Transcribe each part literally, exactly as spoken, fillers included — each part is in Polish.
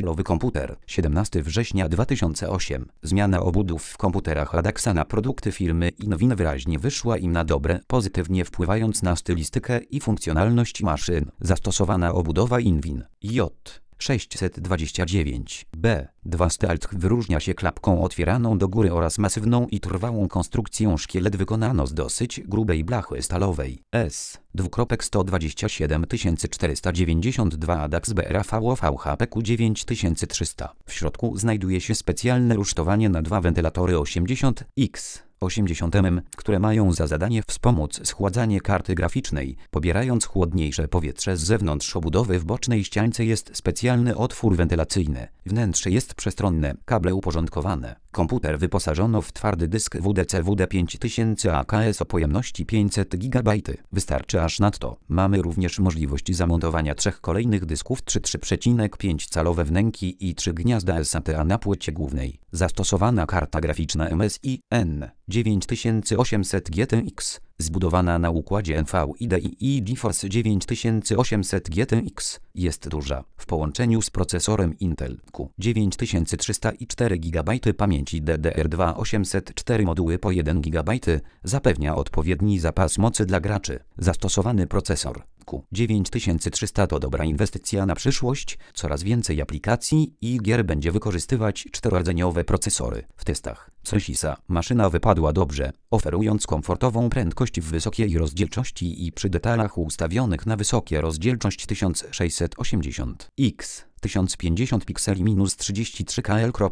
Stylowy komputer. siedemnastego września dwa tysiące ósmego. Zmiana obudów w komputerach Adaxa na produkty firmy Inwin wyraźnie wyszła im na dobre, pozytywnie wpływając na stylistykę i funkcjonalność maszyn. Zastosowana obudowa Inwin J sześćset dwadzieścia dziewięć B dwa Stealth wyróżnia się klapką otwieraną do góry oraz masywną i trwałą konstrukcją. Szkielet wykonano z dosyć grubej blachy stalowej. S sto dwadzieścia siedem czterysta dziewięćdziesiąt dwa Adax B R A V O V H P Q dziewięć tysięcy trzysta. W środku znajduje się specjalne rusztowanie na dwa wentylatory osiemdziesiąt X osiemdziesiąt mm, które mają za zadanie wspomóc schładzanie karty graficznej, pobierając chłodniejsze powietrze z zewnątrz obudowy. W bocznej ściance jest specjalny otwór wentylacyjny. Wnętrze jest przestronne, kable uporządkowane. Komputer wyposażono w twardy dysk W D C W D pięć tysięcy A K S o pojemności pięćset gigabajtów. Wystarczy aż nadto. Mamy również możliwość zamontowania trzech kolejnych dysków trzy przecinek pięć calowe wnęki i trzy gniazda S A T A na płycie głównej. Zastosowana karta graficzna M S I N dziewięć tysięcy osiemset G T X, zbudowana na układzie NVIDIA i GeForce dziewięć tysięcy osiemset G T X, jest duża. W połączeniu z procesorem Intel Q dziewięć tysięcy trzysta i cztery gigabajty pamięci D D R dwa osiemset cztery moduły po jeden gigabajt zapewnia odpowiedni zapas mocy dla graczy. Zastosowany procesor Q dziewięć tysięcy trzysta to dobra inwestycja na przyszłość. Coraz więcej aplikacji i gier będzie wykorzystywać czterorodzeniowe procesory. W testach Cesisa maszyna wypadła dobrze, oferując komfortową prędkość w wysokiej rozdzielczości i przy detalach ustawionych na wysokie rozdzielczość tysiąc sześćset osiemdziesiąt x tysiąc pięćdziesiąt pikseli minus trzydzieści trzy K L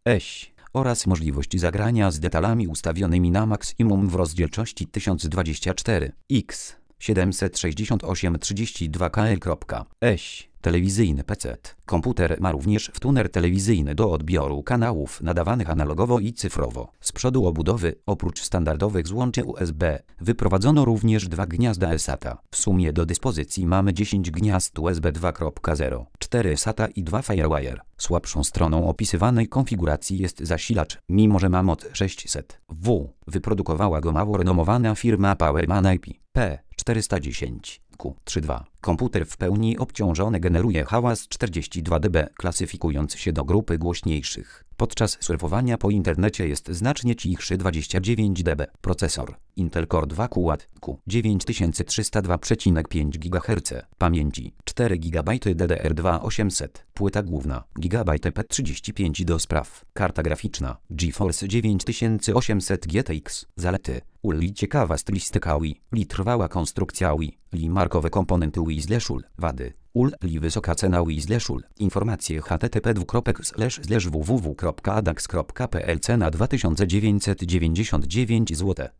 S oraz możliwość zagrania z detalami ustawionymi na maksimum w rozdzielczości tysiąc dwadzieścia cztery x siedemset sześćdziesiąt osiem trzydzieści dwa K L S. Telewizyjny P C. Komputer ma również wtuner telewizyjny do odbioru kanałów nadawanych analogowo i cyfrowo. Z przodu obudowy, oprócz standardowych złączy U S B, wyprowadzono również dwa gniazda S A T A. W sumie do dyspozycji mamy dziesięć gniazd U S B dwa zero, cztery S A T A i dwa Firewire. Słabszą stroną opisywanej konfiguracji jest zasilacz, mimo że ma moc sześćset watów. Wyprodukowała go mało renomowana firma Powerman I P P czterysta dziesięć Q trzydzieści dwa. Komputer w pełni obciążony generuje hałas czterdzieści dwa decybeli, klasyfikując się do grupy głośniejszych. Podczas surfowania po internecie jest znacznie cichszy dwadzieścia dziewięć decybeli. Procesor Intel Core dwa Quad Q dziewięć tysięcy trzysta dwa przecinek pięć gigaherca. Pamięci cztery gigabajty D D R dwa osiemset. Płyta główna gigabajt P trzydzieści pięć do spraw. Karta graficzna GeForce dziewięć tysięcy osiemset G T X. Zalety U L I ciekawa stylistyka U I, L I trwała konstrukcja U I, L I markowe komponenty U I slash U L. Wady U L I wysoka cena U I slash U L. Informacje H T T P dwukropek slash slash w w w kropka adax kropka p l. Cena dwa tysiące dziewięćset dziewięćdziesiąt dziewięć złotych.